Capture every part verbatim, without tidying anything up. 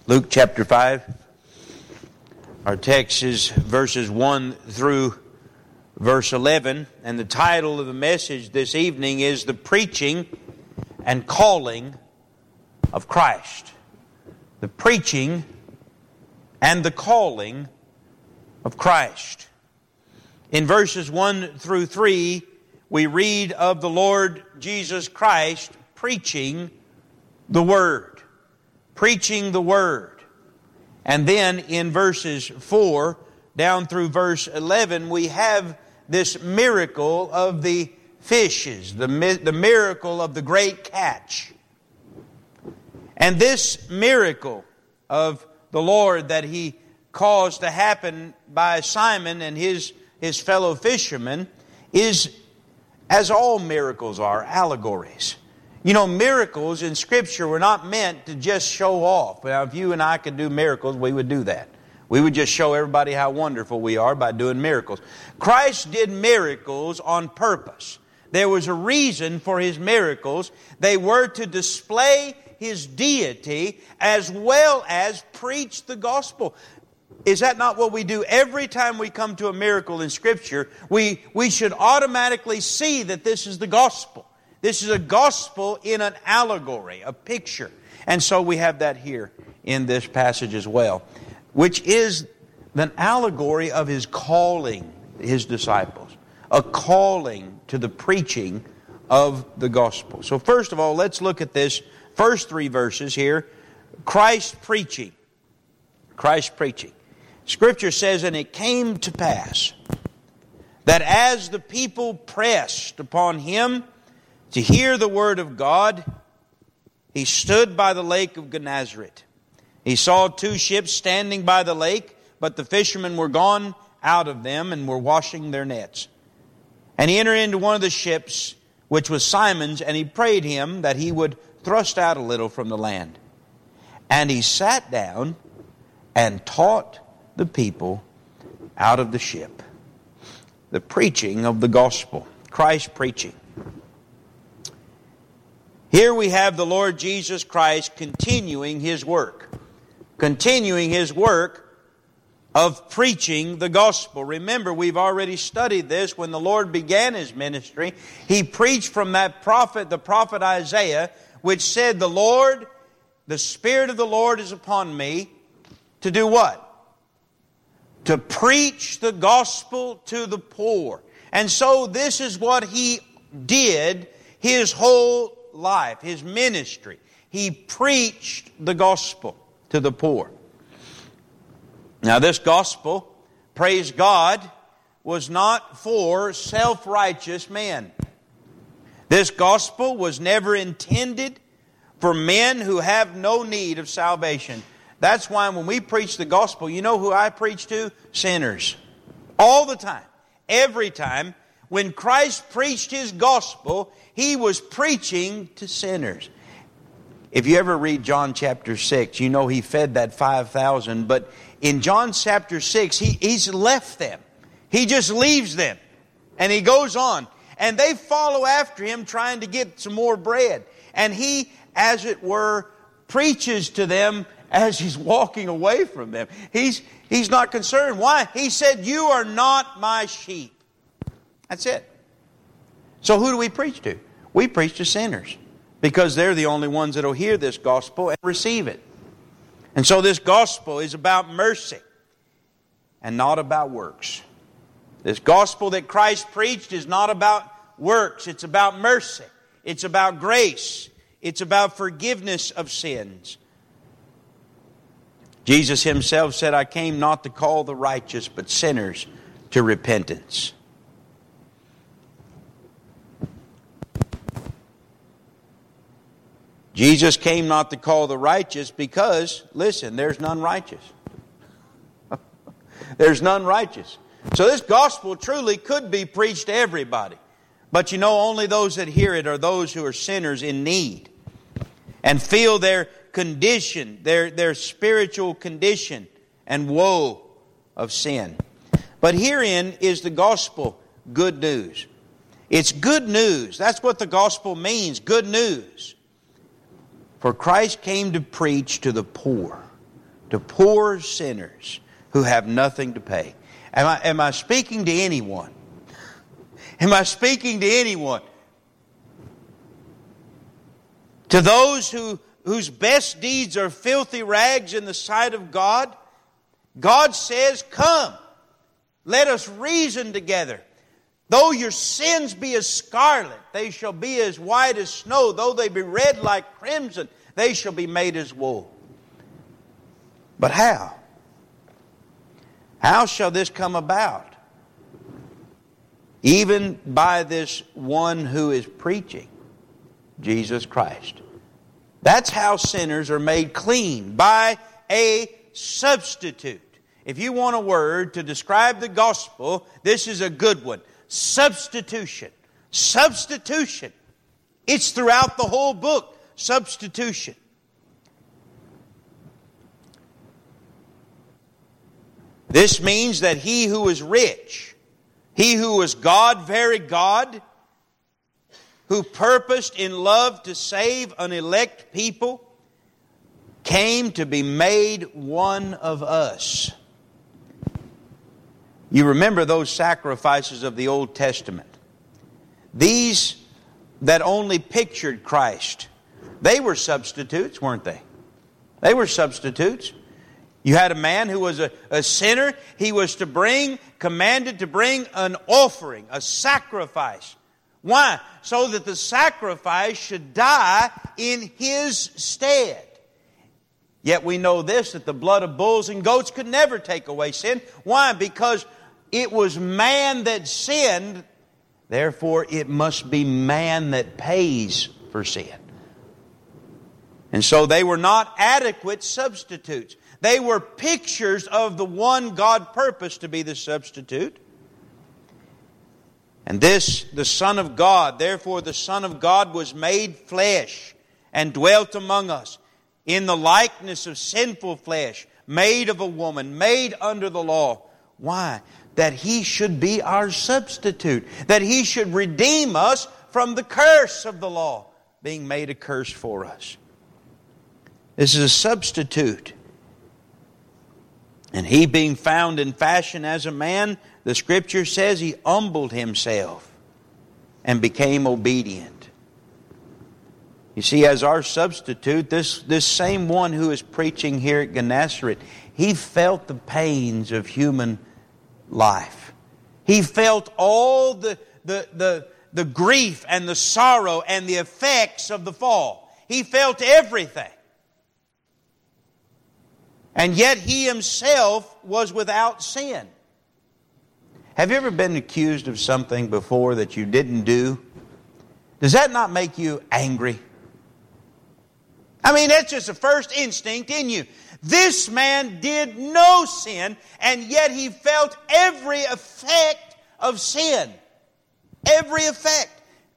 Luke chapter five. Our text is verses one through verse eleven, and the title of the message this evening is The Preaching and Calling of Christ. The Preaching and the Calling of Christ. In verses one through three, we read of the Lord Jesus Christ preaching the Word. Preaching the Word. And then in verses four down through verse eleven, we have this miracle of the fishes, the, the miracle of the great catch. And this miracle of the Lord that He caused to happen by Simon and his, his fellow fishermen is, as all miracles are, allegories. You know, miracles in Scripture were not meant to just show off. Now, if you and I could do miracles, we would do that. We would just show everybody how wonderful we are by doing miracles. Christ did miracles on purpose. There was a reason for His miracles. They were to display His deity as well as preach the gospel. Is that not what we do every time we come to a miracle in Scripture? We, we should automatically see that this is the gospel. This is a gospel in an allegory, a picture. And so we have that here in this passage as well, which is an allegory of His calling His disciples, a calling to the preaching of the gospel. So first of all, let's look at this first three verses here. Christ preaching. Christ preaching. Scripture says, "And it came to pass that as the people pressed upon Him to hear the word of God, He stood by the lake of Gennesaret. He saw two ships standing by the lake, but the fishermen were gone out of them and were washing their nets. And He entered into one of the ships, which was Simon's, and He prayed Him that He would thrust out a little from the land. And He sat down and taught the people out of the ship." The preaching of the gospel. Christ preaching. Here we have the Lord Jesus Christ continuing His work. Continuing His work of preaching the gospel. Remember, we've already studied this. When the Lord began His ministry, He preached from that prophet, the prophet Isaiah, which said, "The Lord, the Spirit of the Lord is upon me," to do what? To preach the gospel to the poor. And so this is what He did His whole life, His ministry. He preached the gospel to the poor. Now this gospel, praise God, was not for self-righteous men. This gospel was never intended for men who have no need of salvation. That's why when we preach the gospel, you know who I preach to? Sinners. All the time. Every time. When Christ preached His gospel, He was preaching to sinners. If you ever read John chapter six, you know He fed that five thousand. But in John chapter six, he, He's left them. He just leaves them. And He goes on. And they follow after Him trying to get some more bread. And He, as it were, preaches to them as He's walking away from them. He's, he's not concerned. Why? He said, "You are not my sheep." That's it. So who do we preach to? We preach to sinners, because they're the only ones that will hear this gospel and receive it. And so this gospel is about mercy and not about works. This gospel that Christ preached is not about works. It's about mercy. It's about grace. It's about forgiveness of sins. Jesus Himself said, "I came not to call the righteous, but sinners to repentance." Jesus came not to call the righteous because, listen, there's none righteous. There's none righteous. So this gospel truly could be preached to everybody. But you know, only those that hear it are those who are sinners in need and feel their condition, their, their spiritual condition and woe of sin. But herein is the gospel good news. It's good news. That's what the gospel means, good news. For Christ came to preach to the poor. to poor sinners who have nothing to pay. Am I, am I speaking to anyone? Am I speaking to anyone? To those who, whose best deeds are filthy rags in the sight of God, God says, come, let us reason together. Though your sins be as scarlet, they shall be as white as snow. Though they be red like crimson, they shall be made as wool. But how? How shall this come about? Even by this one who is preaching, Jesus Christ. That's how sinners are made clean, by a substitute. If you want a word to describe the gospel, this is a good one. Substitution. Substitution. It's throughout the whole book. Substitution. This means that he who is rich, he who is God, very God, who purposed in love to save an elect people, came to be made one of us. You remember those sacrifices of the Old Testament. These that only pictured Christ, they were substitutes, weren't they? They were substitutes. You had a man who was a, a sinner. He was to bring, commanded to bring an offering, a sacrifice. Why? So that the sacrifice should die in his stead. Yet we know this, that the blood of bulls and goats could never take away sin. Why? Because it was man that sinned, therefore it must be man that pays for sin. And so they were not adequate substitutes. They were pictures of the one God purposed to be the substitute. And this, the Son of God, therefore the Son of God was made flesh and dwelt among us in the likeness of sinful flesh, made of a woman, made under the law. Why? That He should be our substitute. That He should redeem us from the curse of the law, being made a curse for us. This is a substitute. And He, being found in fashion as a man, the Scripture says He humbled Himself and became obedient. You see, as our substitute, this, this same one who is preaching here at Gennesaret, He felt the pains of human life. He felt all the, the, the, the grief and the sorrow and the effects of the fall. He felt everything. And yet He Himself was without sin. Have you ever been accused of something before that you didn't do? Does that not make you angry? I mean, that's just the first instinct in you. This man did no sin, and yet he felt every effect of sin. Every effect.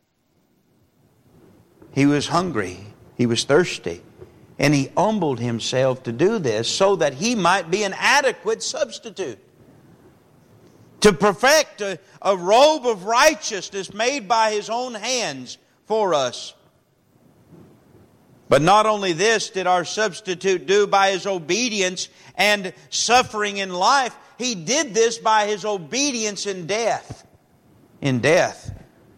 He was hungry. He was thirsty. And He humbled Himself to do this so that He might be an adequate substitute. To perfect a, a robe of righteousness made by His own hands for us. But not only this did our substitute do by His obedience and suffering in life, He did this by His obedience in death. In death.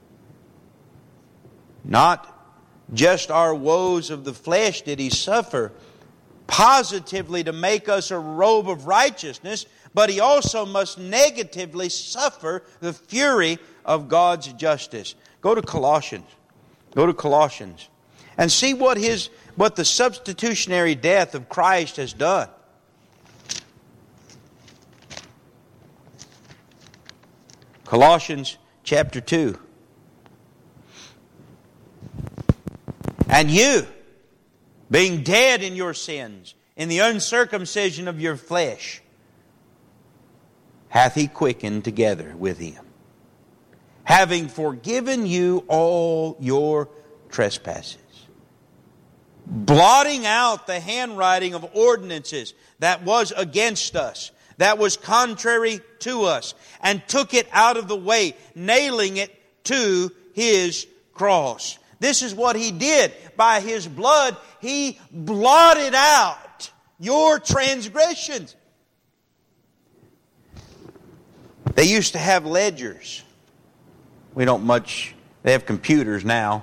Not just our woes of the flesh did He suffer positively to make us a robe of righteousness, but He also must negatively suffer the fury of God's justice. Go to Colossians. Go to Colossians. And see what his what the substitutionary death of Christ has done. Colossians chapter two. And you, being dead in your sins, in the uncircumcision of your flesh, hath He quickened together with Him, having forgiven you all your trespasses, blotting out the handwriting of ordinances that was against us, that was contrary to us, and took it out of the way, nailing it to His cross. This is what He did. By His blood, He blotted out your transgressions. They used to have ledgers. We don't much, they have computers now.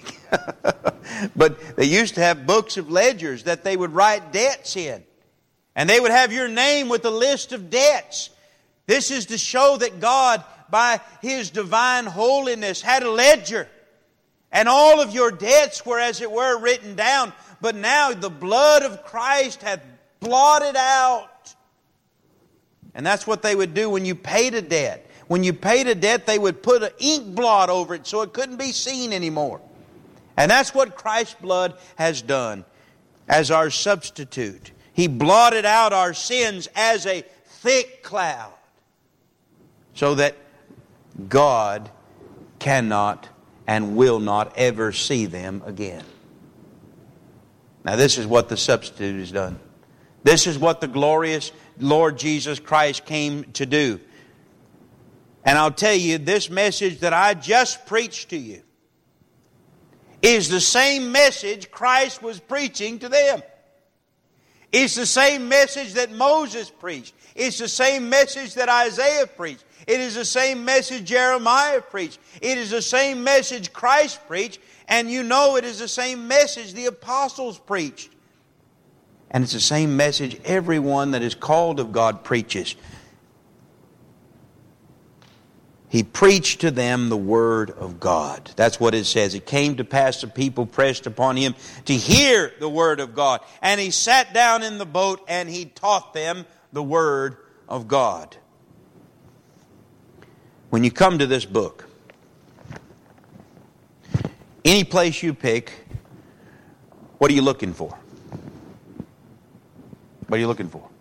But they used to have books of ledgers that they would write debts in. And they would have your name with a list of debts. This is to show that God, by His divine holiness, had a ledger. And all of your debts were, as it were, written down. But now the blood of Christ hath blotted out. And that's what they would do when you paid a debt. When you paid a debt, they would put an ink blot over it so it couldn't be seen anymore. And that's what Christ's blood has done as our substitute. He blotted out our sins as a thick cloud so that God cannot and will not ever see them again. Now this is what the substitute has done. This is what the glorious Lord Jesus Christ came to do. And I'll tell you, this message that I just preached to you is the same message Christ was preaching to them. It's the same message that Moses preached. It's the same message that Isaiah preached. It is the same message Jeremiah preached. It is the same message Christ preached. And you know it is the same message the apostles preached. And it's the same message everyone that is called of God preaches. He preached to them the Word of God. That's what it says. It came to pass the people pressed upon Him to hear the Word of God. And He sat down in the boat and He taught them the Word of God. When you come to this book, any place you pick, what are you looking for? What are you looking for?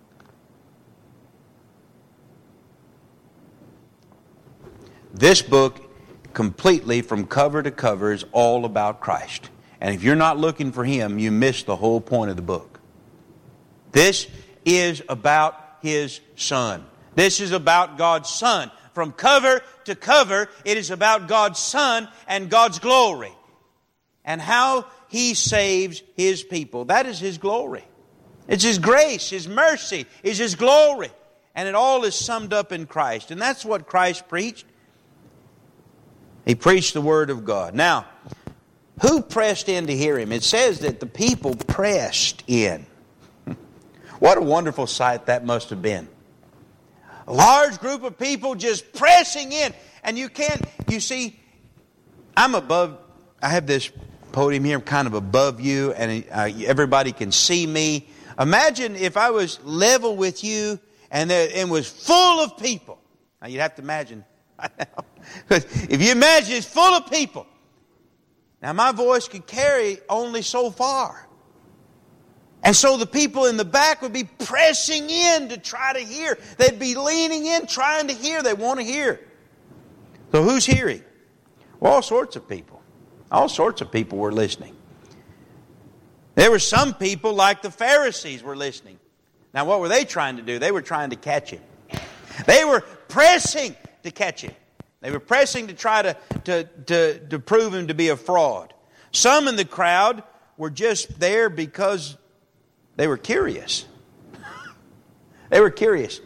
This book, completely from cover to cover, is all about Christ. And if you're not looking for Him, you miss the whole point of the book. This is about His Son. This is about God's Son. From cover to cover, it is about God's Son and God's glory. And how He saves His people. That is His glory. It's His grace, His mercy, is His glory. And it all is summed up in Christ. And that's what Christ preached. He preached the Word of God. Now, who pressed in to hear Him? It says that the people pressed in. What a wonderful sight that must have been. A large group of people just pressing in. And you can't, you see, I'm above, I have this podium here, I'm kind of above you, and uh, everybody can see me. Imagine if I was level with you and it was full of people. Now you'd have to imagine. If you imagine it's full of people. Now my voice could carry only so far. And so the people in the back would be pressing in to try to hear. They'd be leaning in trying to hear. They want to hear. So who's hearing? Well, all sorts of people. All sorts of people were listening. There were some people like the Pharisees were listening. Now what were they trying to do? They were trying to catch Him. They were pressing to catch Him. They were pressing to try to, to, to, to prove Him to be a fraud. Some in the crowd were just there because they were curious. They were curious.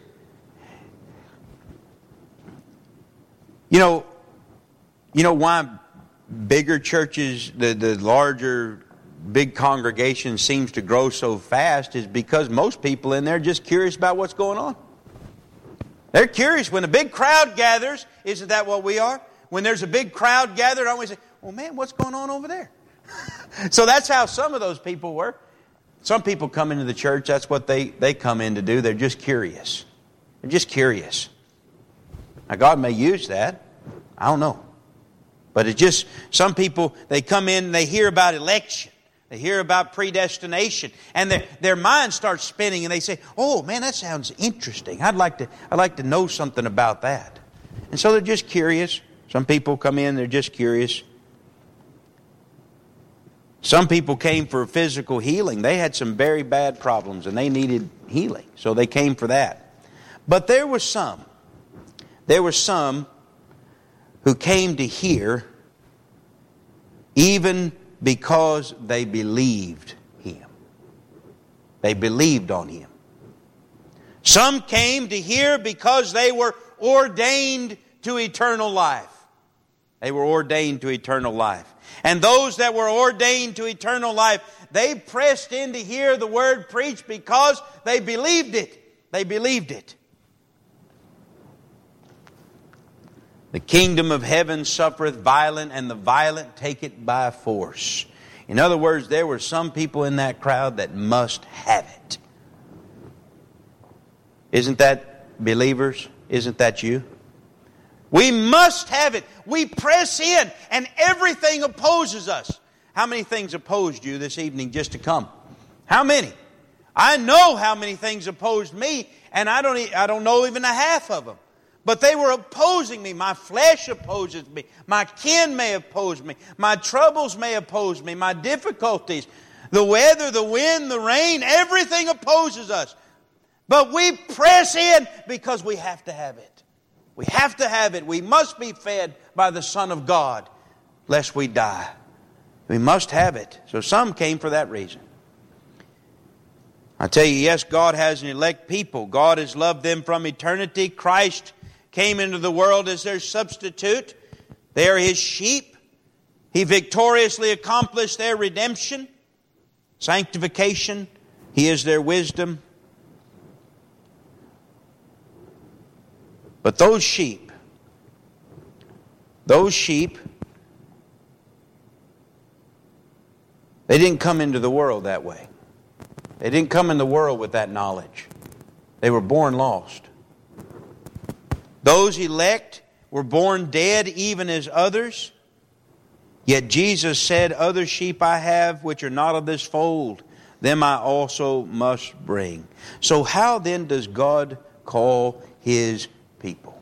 You know, you know why bigger churches, the, the larger big congregation seems to grow so fast is because most people in there are just curious about what's going on. They're curious. When a big crowd gathers, isn't that what we are? When there's a big crowd gathered, I always say, well, man, what's going on over there? So that's how some of those people were. Some people come into the church, that's what they, they come in to do. They're just curious. They're just curious. Now, God may use that. I don't know. But it's just, some people, they come in and they hear about election. They hear about predestination, and their their mind starts spinning, and they say, "Oh man, that sounds interesting. I'd like to I'd like to know something about that." And so they're just curious. Some people come in, they're just curious. Some people came for physical healing. They had some very bad problems, and they needed healing, so they came for that. But there were some, there were some who came to hear, even because they believed Him. They believed on Him. Some came to hear because they were ordained to eternal life. They were ordained to eternal life. And those that were ordained to eternal life, they pressed in to hear the Word preached because they believed it. They believed it. The kingdom of heaven suffereth violent, and the violent take it by force. In other words, there were some people in that crowd that must have it. Isn't that believers? Isn't that you? We must have it. We press in, and everything opposes us. How many things opposed you this evening just to come? How many? I know how many things opposed me, and I don't, I don't know even a half of them. But they were opposing me. My flesh opposes me. My kin may oppose me. My troubles may oppose me. My difficulties. The weather, the wind, the rain, everything opposes us. But we press in because we have to have it. We have to have it. We must be fed by the Son of God, lest we die. We must have it. So some came for that reason. I tell you, yes, God has an elect people. God has loved them from eternity. Christ came into the world as their substitute. They are His sheep. He victoriously accomplished their redemption, sanctification. He is their wisdom. But those sheep, those sheep, they didn't come into the world that way. They didn't come in the world with that knowledge. They were born lost. Those elect were born dead even as others. Yet Jesus said, other sheep I have which are not of this fold, them I also must bring. So how then does God call His people?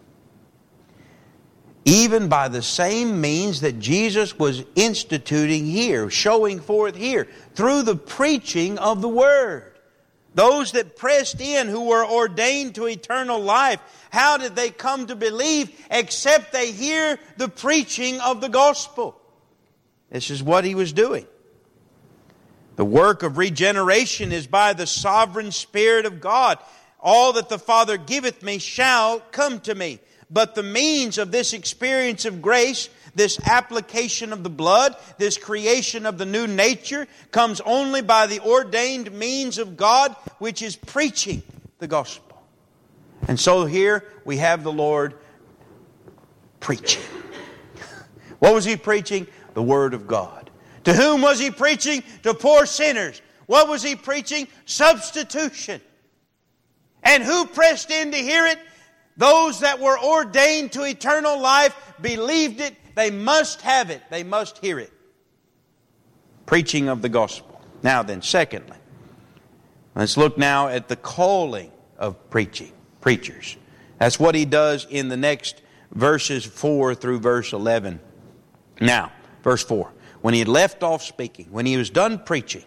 Even by the same means that Jesus was instituting here, showing forth here, through the preaching of the Word. Those that pressed in who were ordained to eternal life, how did they come to believe except they hear the preaching of the gospel? This is what He was doing. The work of regeneration is by the sovereign Spirit of God. All that the Father giveth me shall come to me. But the means of this experience of grace, this application of the blood, this creation of the new nature, comes only by the ordained means of God, which is preaching the gospel. And so here we have the Lord preaching. What was He preaching? The Word of God. To whom was He preaching? To poor sinners. What was He preaching? Substitution. And who pressed in to hear it? Those that were ordained to eternal life believed it. They must have it. They must hear it. Preaching of the gospel. Now then, secondly, let's look now at the calling of preaching, preachers. That's what He does in the next verses four through verse eleven. Now, verse four. When He had left off speaking, when He was done preaching,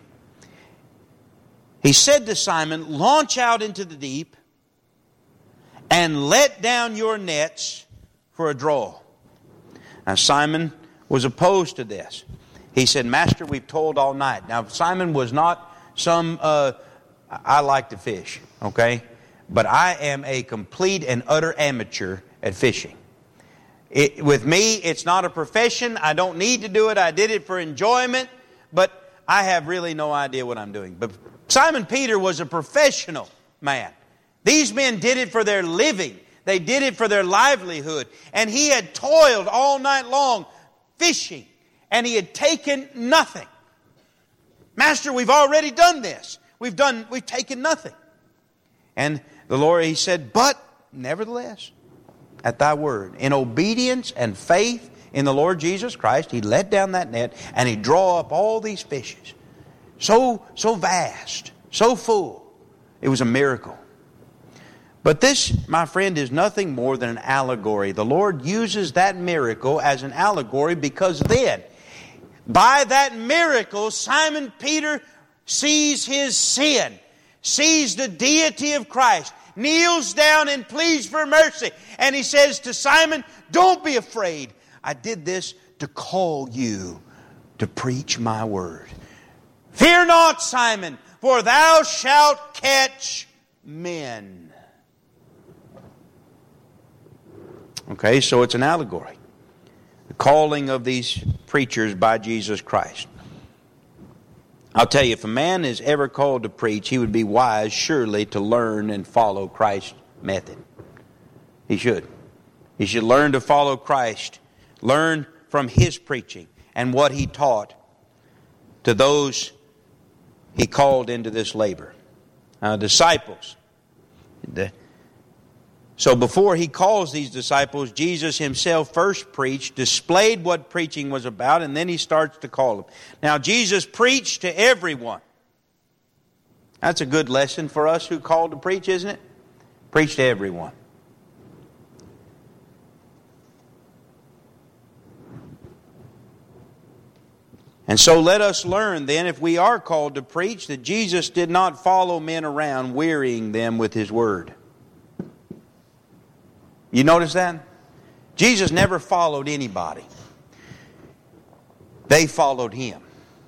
He said to Simon, launch out into the deep and let down your nets for a draw. Now Simon was opposed to this. He said, Master, we've toiled all night. Now Simon was not some, uh, I like to fish, okay? But I am a complete and utter amateur at fishing. It, with me, it's not a profession. I don't need to do it. I did it for enjoyment. But I have really no idea what I'm doing. But Simon Peter was a professional man. These men did it for their living. They did it for their livelihood. And he had toiled all night long fishing. And he had taken nothing. Master, we've already done this. We've done, we've taken nothing. And the Lord, He said, but nevertheless, at thy word, in obedience and faith in the Lord Jesus Christ, He let down that net and He drew up all these fishes. So, so vast, so full. It was a miracle. But this, my friend, is nothing more than an allegory. The Lord uses that miracle as an allegory because then, by that miracle, Simon Peter sees his sin, sees the deity of Christ, kneels down and pleads for mercy. And he says to Simon, don't be afraid. I did this to call you to preach my word. Fear not, Simon, for thou shalt catch men. Okay, so it's an allegory. The calling of these preachers by Jesus Christ. I'll tell you, if a man is ever called to preach, he would be wise, surely, to learn and follow Christ's method. He should. He should learn to follow Christ. Learn from His preaching and what He taught to those He called into this labor. Uh, disciples. The, so before He calls these disciples, Jesus Himself first preached, displayed what preaching was about, and then He starts to call them. Now, Jesus preached to everyone. That's a good lesson for us who called to preach, isn't it? Preach to everyone. And so let us learn then, if we are called to preach, that Jesus did not follow men around wearying them with His word. You notice that? Jesus never followed anybody. They followed Him.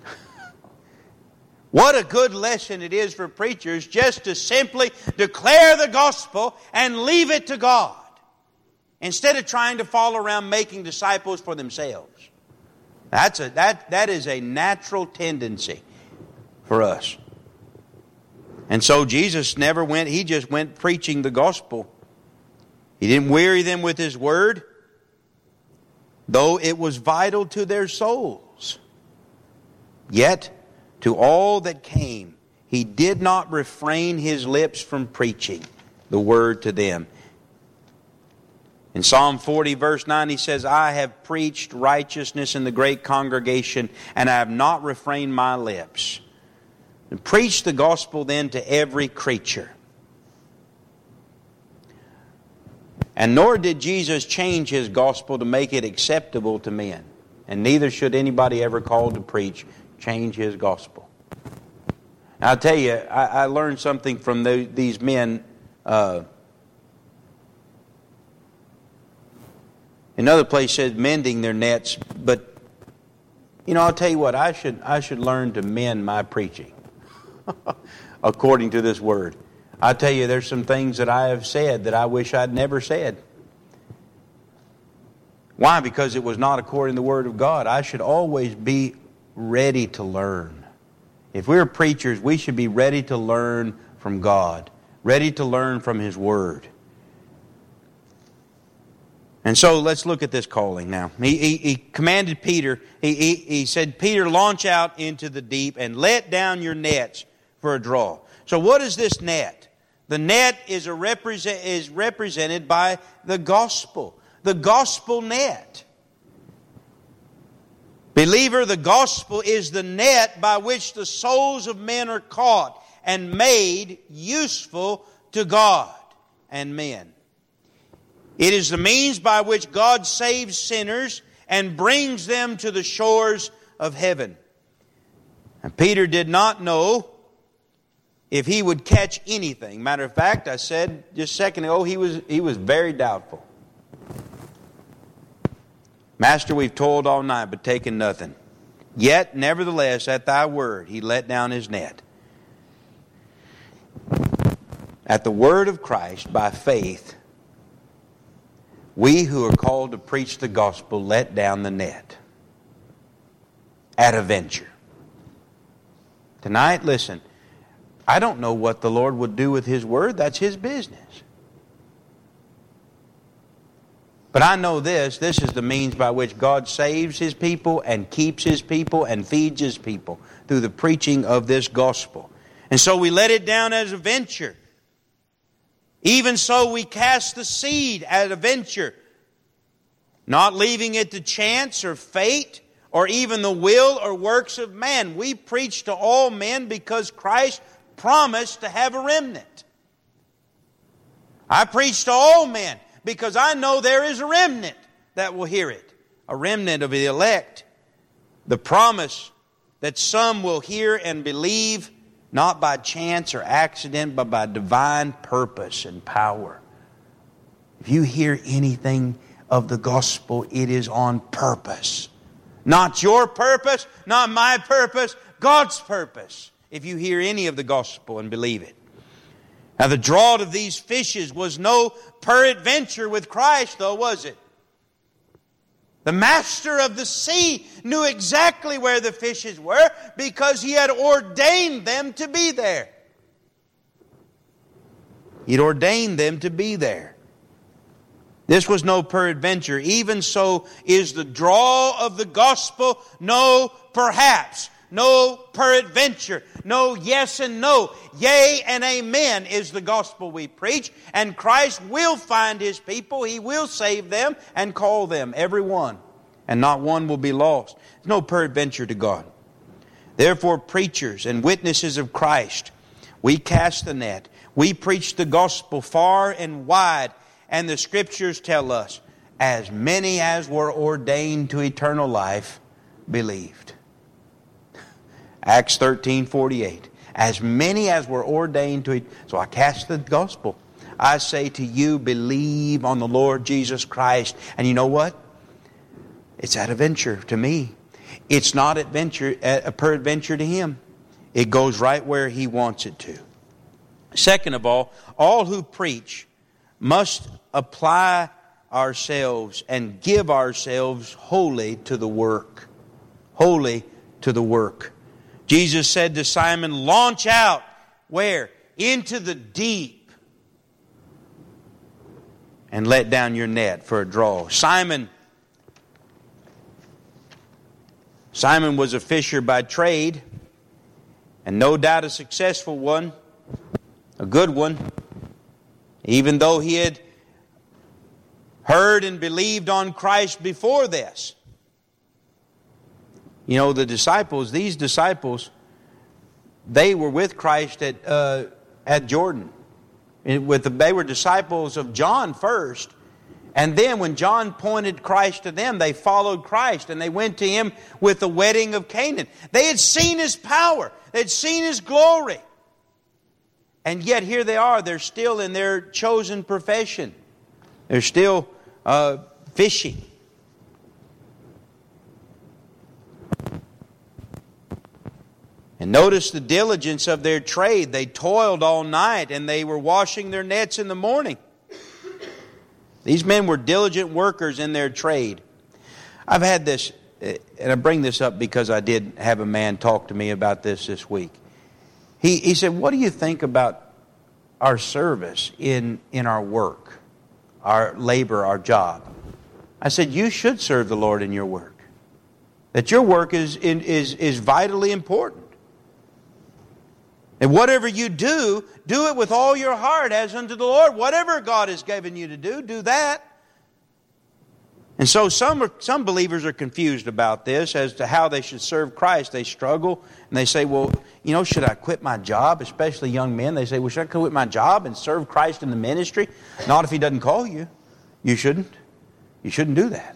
What a good lesson it is for preachers just to simply declare the gospel and leave it to God, instead of trying to follow around making disciples for themselves. That's a, that, that is a natural tendency for us. And so Jesus never went, He just went preaching the gospel. He didn't weary them with His word, though it was vital to their souls. Yet, to all that came, He did not refrain His lips from preaching the word to them. In Psalm forty, verse nine, He says, I have preached righteousness in the great congregation, and I have not refrained my lips. And preach the gospel then to every creature. And nor did Jesus change His gospel to make it acceptable to men. And neither should anybody ever called to preach change His gospel. Now, I'll tell you, I, I learned something from the, these men. Uh, Another place says mending their nets, but you know, I'll tell you what, I should I should learn to mend my preaching according to this word. I tell you, there's some things that I have said that I wish I'd never said. Why? Because it was not according to the word of God. I should always be ready to learn. If we're preachers, we should be ready to learn from God, ready to learn from His word. And so let's look at this calling now. He, he, he commanded Peter, he, he, he said, Peter, launch out into the deep and let down your nets for a draw. So what is this net? The net is, a represent, is represented by the gospel. The gospel net. Believer, the gospel is the net by which the souls of men are caught and made useful to God and men. It is the means by which God saves sinners and brings them to the shores of heaven. And Peter did not know if he would catch anything. Matter of fact, I said just a second ago, he was, he was very doubtful. Master, we've toiled all night, but taken nothing. Yet, nevertheless, at thy word, he let down his net. At the word of Christ, by faith, we who are called to preach the gospel let down the net at a venture. Tonight, listen, I don't know what the Lord would do with His word. That's His business. But I know this, this is the means by which God saves His people and keeps His people and feeds His people through the preaching of this gospel. And so we let it down as a venture. Even so, we cast the seed at a venture, not leaving it to chance or fate or even the will or works of man. We preach to all men because Christ promised to have a remnant. I preach to all men because I know there is a remnant that will hear it. A remnant of the elect. The promise that some will hear and believe, not by chance or accident, but by divine purpose and power. If you hear anything of the gospel, it is on purpose. Not your purpose, not my purpose, God's purpose. if you hear any of the gospel and believe it. Now the draught of these fishes was no peradventure with Christ, though, was it? The master of the sea knew exactly where the fishes were because he had ordained them to be there. He'd ordained them to be there. This was no peradventure. Even so is the draw of the gospel no perhaps, no peradventure, no yes and no. Yea and amen is the gospel we preach. And Christ will find His people. He will save them and call them, every one. And not one will be lost. There's no peradventure to God. Therefore, preachers and witnesses of Christ, we cast the net. We preach the gospel far and wide. And the Scriptures tell us, as many as were ordained to eternal life believed. Acts thirteen forty-eight. As many as were ordained to it. So I cast the gospel. I say to you, believe on the Lord Jesus Christ. And you know what? It's at a venture to me. It's not adventure, a peradventure to Him. It goes right where He wants it to. Second of all, all who preach must apply ourselves and give ourselves wholly to the work. Wholly to the work. Jesus said to Simon, launch out. Where? Into the deep. And let down your net for a draw. Simon, Simon was a fisher by trade. And no doubt a successful one. A good one. Even though he had heard and believed on Christ before this. You know, the disciples, these disciples, they were with Christ at uh, at Jordan. And with the, they were disciples of John first. And then when John pointed Christ to them, they followed Christ. And they went to Him with the wedding of Canaan. They had seen His power. They had seen His glory. And yet here they are. They're still in their chosen profession. They're still uh, fishing. And notice the diligence of their trade. They toiled all night and they were washing their nets in the morning. These men were diligent workers in their trade. I've had this, and I bring this up because I did have a man talk to me about this this week. He, he said, what do you think about our service in, in our work, our labor, our job? I said, you should serve the Lord in your work. That your work is, is, is vitally important. And whatever you do, do it with all your heart as unto the Lord. Whatever God has given you to do, do that. And so some are, some believers are confused about this as to how they should serve Christ. They struggle and they say, well, you know, should I quit my job? Especially young men. They say, well, should I quit my job and serve Christ in the ministry? Not if He doesn't call you. You shouldn't. You shouldn't do that.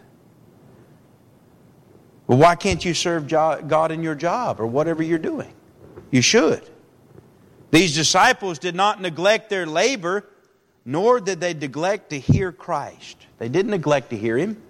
Well, why can't you serve God in your job or whatever you're doing? You should. These disciples did not neglect their labor, nor did they neglect to hear Christ. They didn't neglect to hear Him.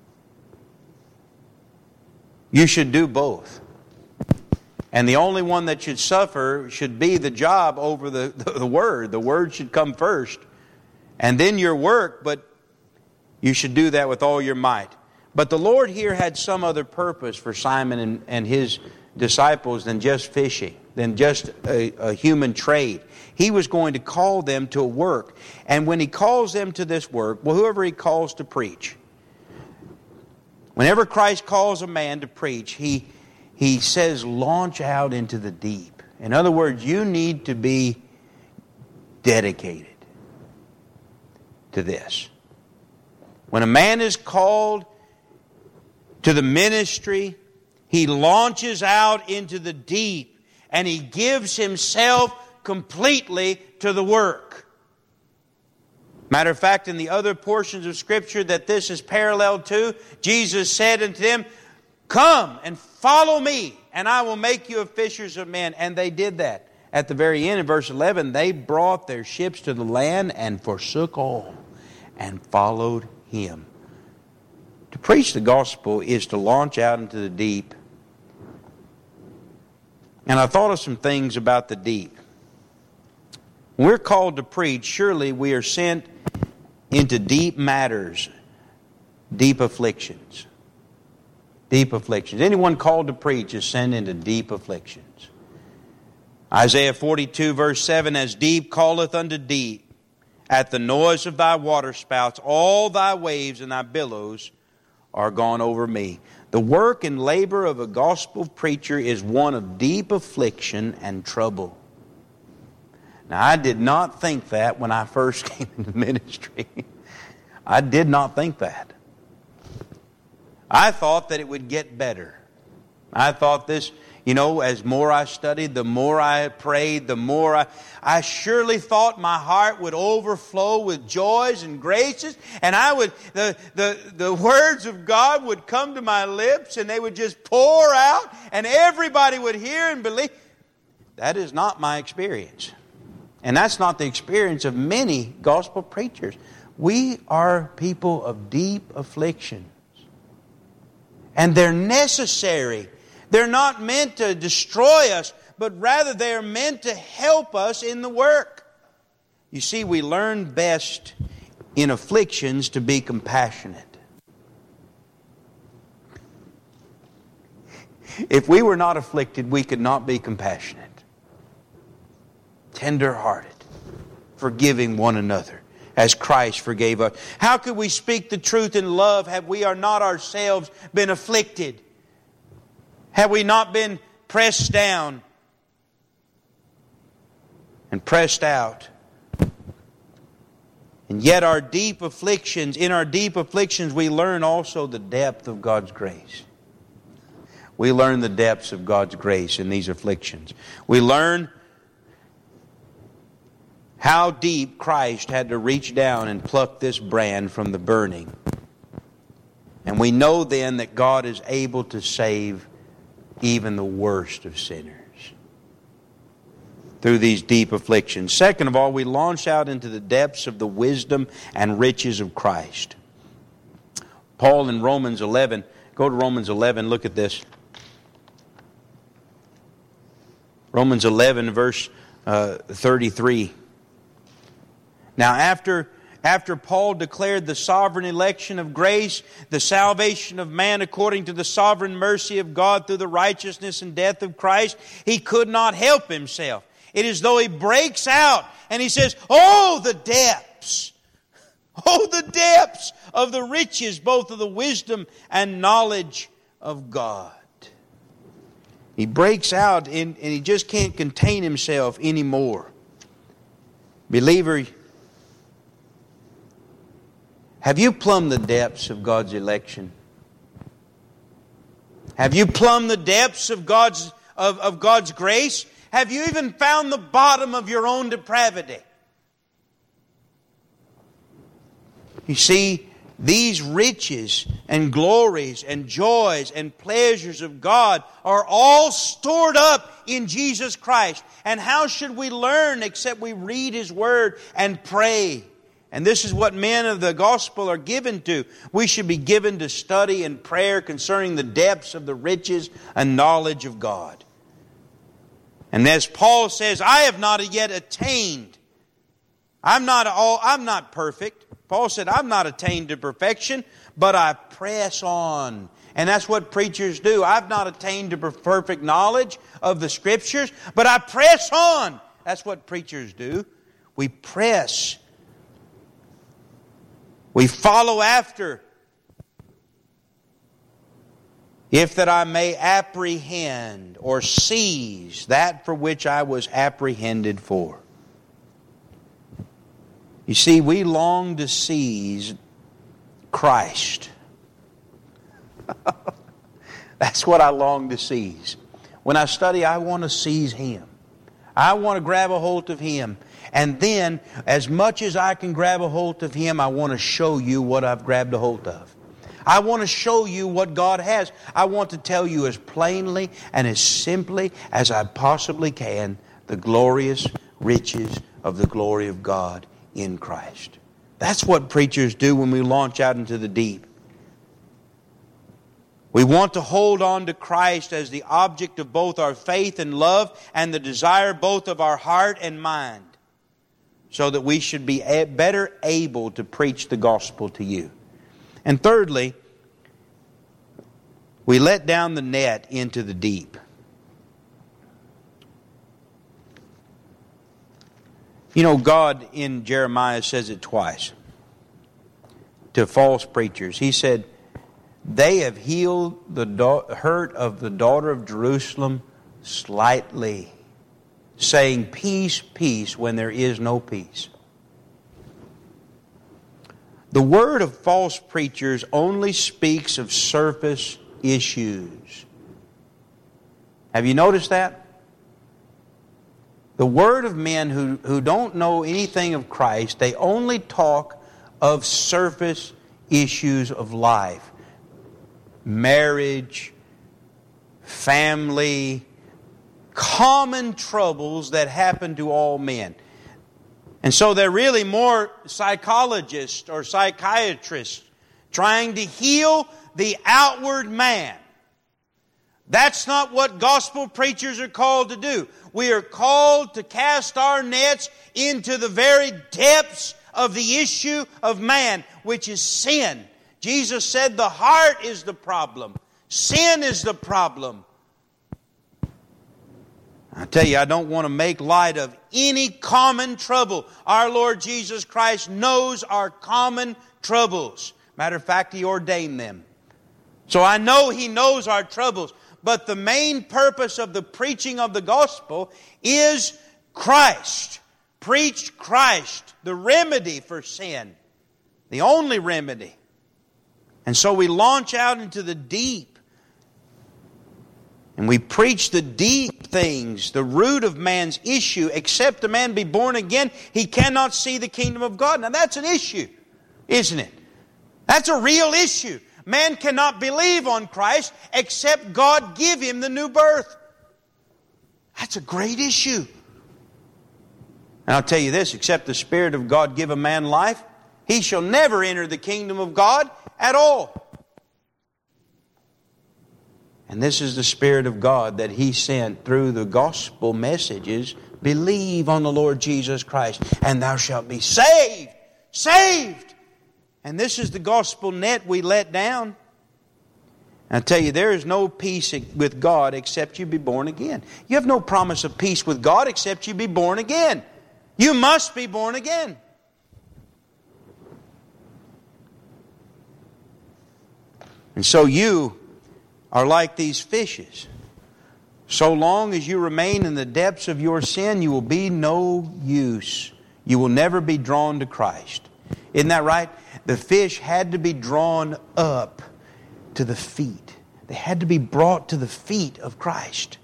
You should do both. And the only one that should suffer should be the job over the, the, the Word. The Word should come first. And then your work, but you should do that with all your might. But the Lord here had some other purpose for Simon and, and his disciples than just fishing, than just a, a human trade. He was going to call them to a work. And when He calls them to this work, well, whoever He calls to preach, whenever Christ calls a man to preach, He, he says, launch out into the deep. In other words, you need to be dedicated to this. When a man is called to the ministry, he launches out into the deep and he gives himself completely to the work. Matter of fact, in the other portions of Scripture that this is parallel to, Jesus said unto them, come and follow me, and I will make you a fishers of men. And they did that. At the very end, in verse eleven, they brought their ships to the land and forsook all and followed Him. To preach the gospel is to launch out into the deep. And I thought of some things about the deep. When we're called to preach, surely we are sent into deep matters, deep afflictions. Deep afflictions. Anyone called to preach is sent into deep afflictions. Isaiah forty-two verse seven, as deep calleth unto deep, at the noise of thy waterspouts, all thy waves and thy billows are gone over me. The work and labor of a gospel preacher is one of deep affliction and trouble. Now, I did not think that when I first came into ministry. I did not think that. I thought that it would get better. I thought this, you know, as more I studied, the more I prayed, the more I... I surely thought my heart would overflow with joys and graces, and I would... The, the, the words of God would come to my lips, and they would just pour out, and everybody would hear and believe. That is not my experience. And that's not the experience of many gospel preachers. We are people of deep afflictions. And they're necessary. They're not meant to destroy us, but rather they are meant to help us in the work. You see, we learn best in afflictions to be compassionate. If we were not afflicted, we could not be compassionate. Tender-hearted, forgiving one another as Christ forgave us. How could we speak the truth in love have we are not ourselves been afflicted? Have we not been pressed down and pressed out? And yet our deep afflictions, in our deep afflictions, we learn also the depth of God's grace. We learn the depths of God's grace in these afflictions. We learn how deep Christ had to reach down and pluck this brand from the burning. And we know then that God is able to save even the worst of sinners through these deep afflictions. Second of all, we launch out into the depths of the wisdom and riches of Christ. Paul in Romans eleven, go to Romans eleven, look at this. Romans eleven, verse uh, thirty-three. Now, after, after Paul declared the sovereign election of grace, the salvation of man according to the sovereign mercy of God through the righteousness and death of Christ, he could not help himself. It is though he breaks out and he says, oh, the depths, oh, the depths of the riches, both of the wisdom and knowledge of God. He breaks out and, and he just can't contain himself anymore. Believer, have you plumbed the depths of God's election? Have you plumbed the depths of God's, of, of God's grace? Have you even found the bottom of your own depravity? You see, these riches and glories and joys and pleasures of God are all stored up in Jesus Christ. And how should we learn except we read His Word and pray? And this is what men of the gospel are given to. We should be given to study and prayer concerning the depths of the riches and knowledge of God. And as Paul says, I have not yet attained. I'm not all, I'm not perfect. Paul said, I've not attained to perfection, but I press on. And that's what preachers do. I've not attained to perfect knowledge of the Scriptures, but I press on. That's what preachers do. We press. We follow after. If that I may apprehend or seize that for which I was apprehended for. You see, we long to seize Christ. That's what I long to seize. When I study, I want to seize Him. I want to grab a hold of Him. And then, as much as I can grab a hold of Him, I want to show you what I've grabbed a hold of. I want to show you what God has. I want to tell you as plainly and as simply as I possibly can the glorious riches of the glory of God in Christ. That's what preachers do when we launch out into the deep. We want to hold on to Christ as the object of both our faith and love and the desire both of our heart and mind, so that we should be better able to preach the gospel to you. And thirdly, we let down the net into the deep. You know, God in Jeremiah says it twice to false preachers. He said, they have healed the do- hurt of the daughter of Jerusalem slightly, saying peace, peace, when there is no peace. The word of false preachers only speaks of surface issues. Have you noticed that? The word of men who, who don't know anything of Christ, they only talk of surface issues of life. Marriage, family, common troubles that happen to all men. And so they're really more psychologists or psychiatrists trying to heal the outward man. That's not what gospel preachers are called to do. We are called to cast our nets into the very depths of the issue of man, which is sin. Jesus said the heart is the problem. Sin is the problem. I tell you, I don't want to make light of any common trouble. Our Lord Jesus Christ knows our common troubles. Matter of fact, He ordained them. So I know He knows our troubles. But the main purpose of the preaching of the gospel is Christ. Preach Christ, the remedy for sin. The only remedy. And so we launch out into the deep. And we preach the deep things, the root of man's issue. Except a man be born again, he cannot see the kingdom of God. Now that's an issue, isn't it? That's a real issue. Man cannot believe on Christ except God give him the new birth. That's a great issue. And I'll tell you this, except the Spirit of God give a man life, he shall never enter the kingdom of God at all. And this is the Spirit of God that He sent through the gospel messages. Believe on the Lord Jesus Christ, and thou shalt be saved. Saved! And this is the gospel net we let down. And I tell you, there is no peace with God except you be born again. You have no promise of peace with God except you be born again. You must be born again. And so you are like these fishes. So long as you remain in the depths of your sin, you will be no use. You will never be drawn to Christ. Isn't that right? The fish had to be drawn up to the feet. They had to be brought to the feet of Christ.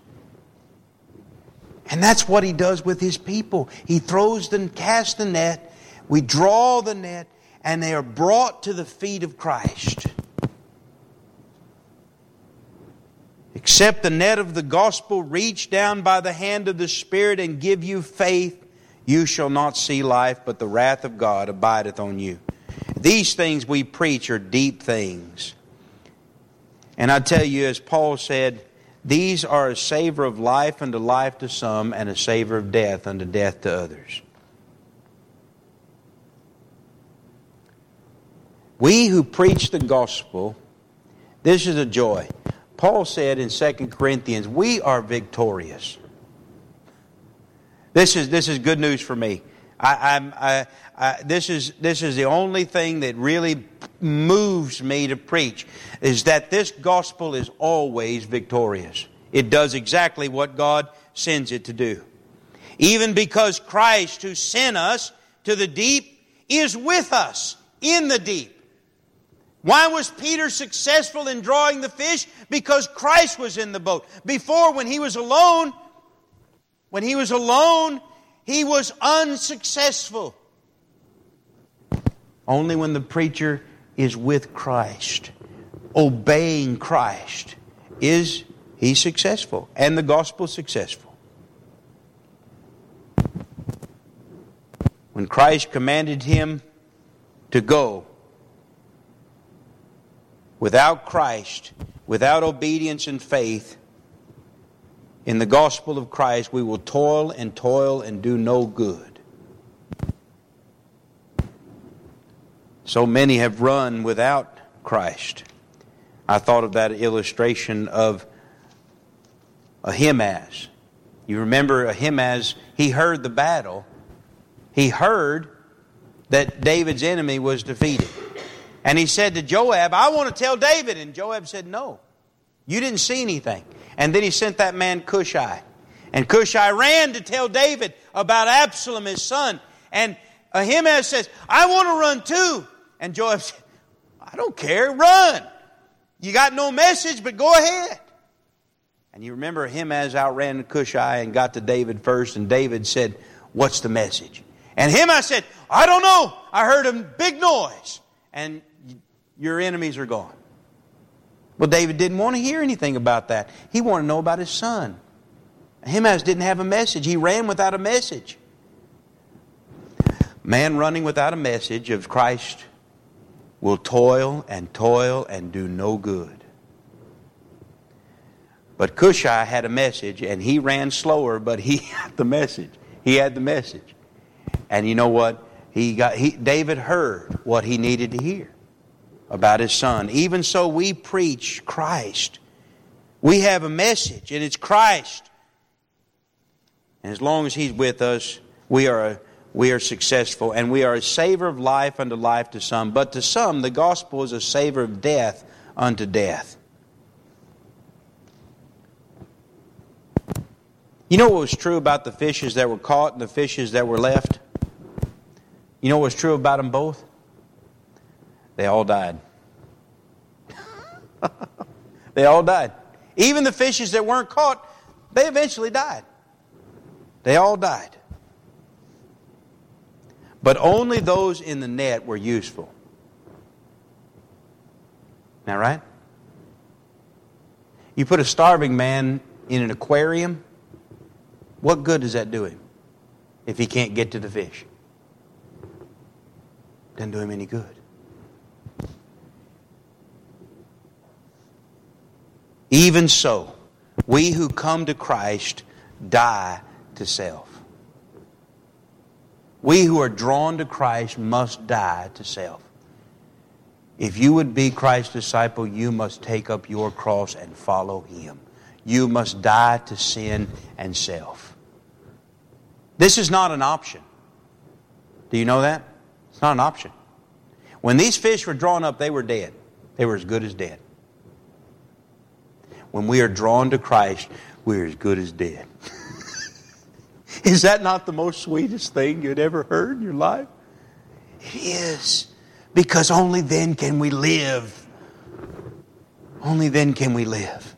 And that's what He does with His people. He throws them, casts the net, we draw the net, and they are brought to the feet of Christ. Except the net of the gospel reach down by the hand of the Spirit and give you faith, you shall not see life, but the wrath of God abideth on you. These things we preach are deep things. And I tell you, as Paul said, these are a savor of life unto life to some, and a savor of death unto death to others. We who preach the gospel, this is a joy. Paul said in Second Corinthians, we are victorious. This is this is good news for me. I, I'm, I, I, this is this is the only thing that really moves me to preach, is that this gospel is always victorious. It does exactly what God sends it to do. Even because Christ, who sent us to the deep, is with us in the deep. Why was Peter successful in drawing the fish? Because Christ was in the boat. Before, when he was alone, when he was alone, he was unsuccessful. Only when the preacher is with Christ, obeying Christ, is he successful, and the gospel successful. When Christ commanded him to go, Without Christ, without obedience and faith in the gospel of Christ, we will toil and toil and do no good. So many have run without Christ. I thought of that illustration of Ahimaaz. You remember Ahimaaz, he heard the battle. He heard that David's enemy was defeated. And he said to Joab, I want to tell David. And Joab said, no, you didn't see anything. And then he sent that man Cushai. And Cushai ran to tell David about Absalom, his son. And Ahimaaz says, I want to run too. And Joab said, I don't care, run. You got no message, but go ahead. And you remember Ahimaaz outran Cushai and got to David first. And David said, what's the message? And Ahimaaz said, I don't know. I heard a big noise. And your enemies are gone. Well, David didn't want to hear anything about that. He wanted to know about his son. Ahimaaz didn't have a message. He ran without a message. Man running without a message of Christ will toil and toil and do no good. But Cushai had a message, and he ran slower, but he had the message. He had the message. And you know what? He got he, David heard what he needed to hear about his son. Even so, we preach Christ. We have a message, and it's Christ. And as long as He's with us, we are a We are successful, and we are a savor of life unto life to some. But to some, the gospel is a savor of death unto death. You know what was true about the fishes that were caught and the fishes that were left? You know what was true about them both? They all died. They all died. Even the fishes that weren't caught, they eventually died. They all died. But only those in the net were useful. Isn't that right? You put a starving man in an aquarium, what good does that do him if he can't get to the fish? Doesn't do him any good. Even so, we who come to Christ die to self. We who are drawn to Christ must die to self. If you would be Christ's disciple, you must take up your cross and follow Him. You must die to sin and self. This is not an option. Do you know that? It's not an option. When these fish were drawn up, they were dead. They were as good as dead. When we are drawn to Christ, we're as good as dead. Is that not the most sweetest thing you'd ever heard in your life? It is. Because only then can we live. Only then can we live.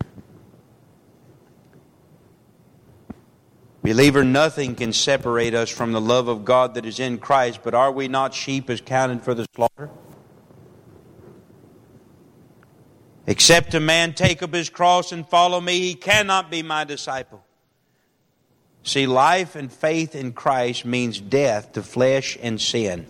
Believer, nothing can separate us from the love of God that is in Christ, but are we not sheep as counted for the slaughter? Except a man take up his cross and follow me, he cannot be my disciple. See, life and faith in Christ means death to flesh and sin.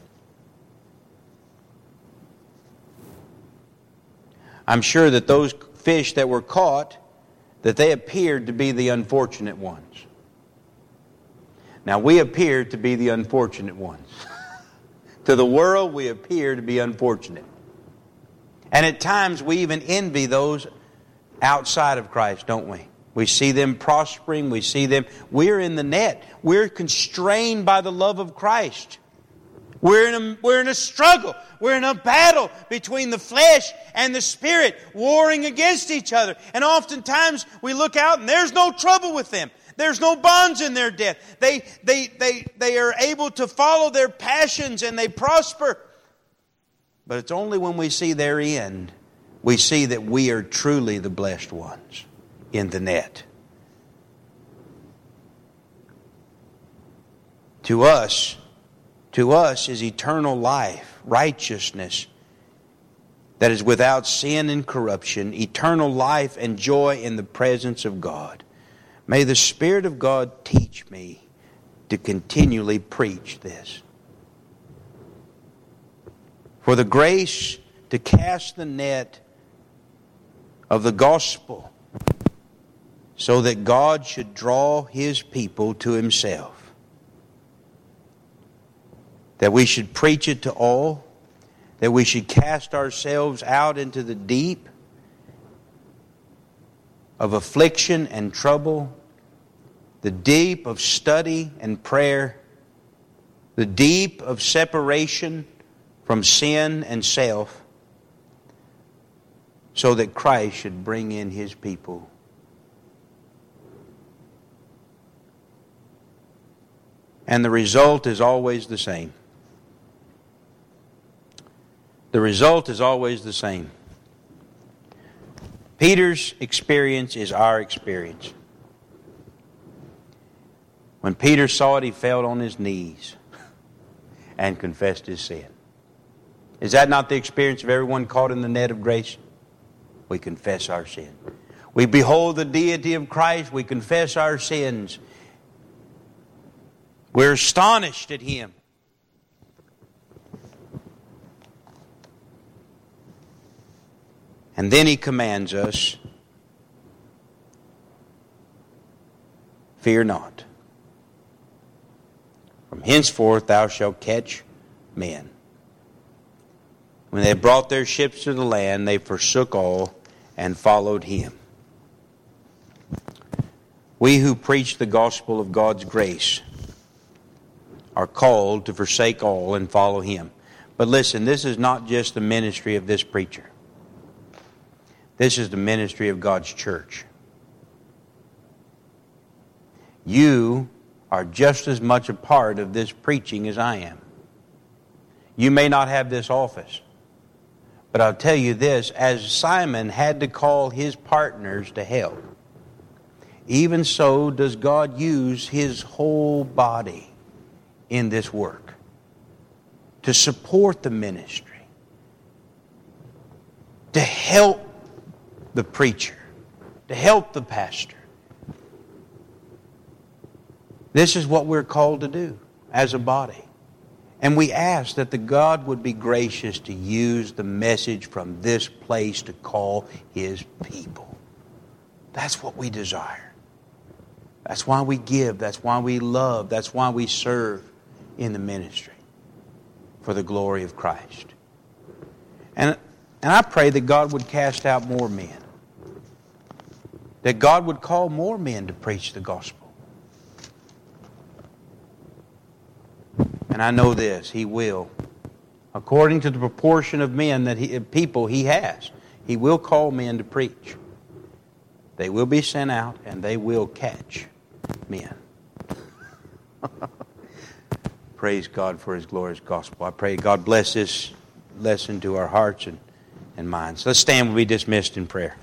I'm sure that those fish that were caught, that they appeared to be the unfortunate ones. Now, we appear to be the unfortunate ones. To the world, we appear to be unfortunate. And at times, we even envy those outside of Christ, don't we? We see them prospering. We see them. We're in the net. We're constrained by the love of Christ. We're in a, we're in a struggle. We're in a battle between the flesh and the spirit, warring against each other. And oftentimes we look out and there's no trouble with them. There's no bonds in their death. They, they, they, they are able to follow their passions and they prosper. But it's only when we see their end, we see that we are truly the blessed ones in the net. To us, to us is eternal life, righteousness that is without sin and corruption, eternal life and joy in the presence of God. May the Spirit of God teach me to continually preach this. For the grace to cast the net of the gospel, so that God should draw His people to Himself. That we should preach it to all, that we should cast ourselves out into the deep of affliction and trouble, the deep of study and prayer, the deep of separation from sin and self, so that Christ should bring in His people. And the result is always the same. The result is always the same. Peter's experience is our experience. When Peter saw it, he fell on his knees and confessed his sin. Is that not the experience of everyone caught in the net of grace? We confess our sin. We behold the deity of Christ. We confess our sins. We're astonished at Him. And then He commands us, fear not. From henceforth thou shalt catch men. When they brought their ships to the land, they forsook all and followed Him. We who preach the gospel of God's grace are called to forsake all and follow Him. But listen, this is not just the ministry of this preacher. This is the ministry of God's church. You are just as much a part of this preaching as I am. You may not have this office, but I'll tell you this, as Simon had to call his partners to help, even so does God use His whole body in this work to support the ministry, to help the preacher, to help the pastor. This is what we're called to do as a body. And we ask that the God would be gracious to use the message from this place to call His people. That's what we desire. That's why we give. That's why we love. That's why we serve in the ministry for the glory of Christ. And, and I pray that God would cast out more men. That God would call more men to preach the gospel. And I know this, He will. According to the proportion of men that he, people He has, He will call men to preach. They will be sent out and they will catch men. Praise God for His glorious gospel. I pray God bless this lesson to our hearts and, and minds. Let's stand and be dismissed in prayer.